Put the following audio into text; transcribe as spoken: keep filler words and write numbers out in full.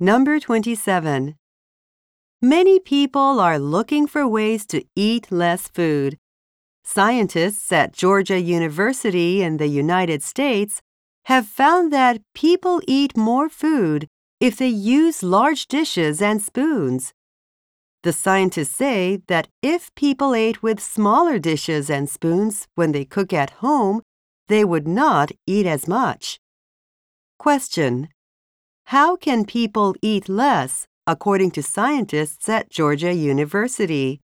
Number twenty-seven. Many people are looking for ways to eat less food. Scientists at Georgia University in the United States have found that people eat more food if they use large dishes and spoons. The scientists say that if people ate with smaller dishes and spoons when they cook at home, they would not eat as much. Question: how can people eat less according to scientists at Georgia University?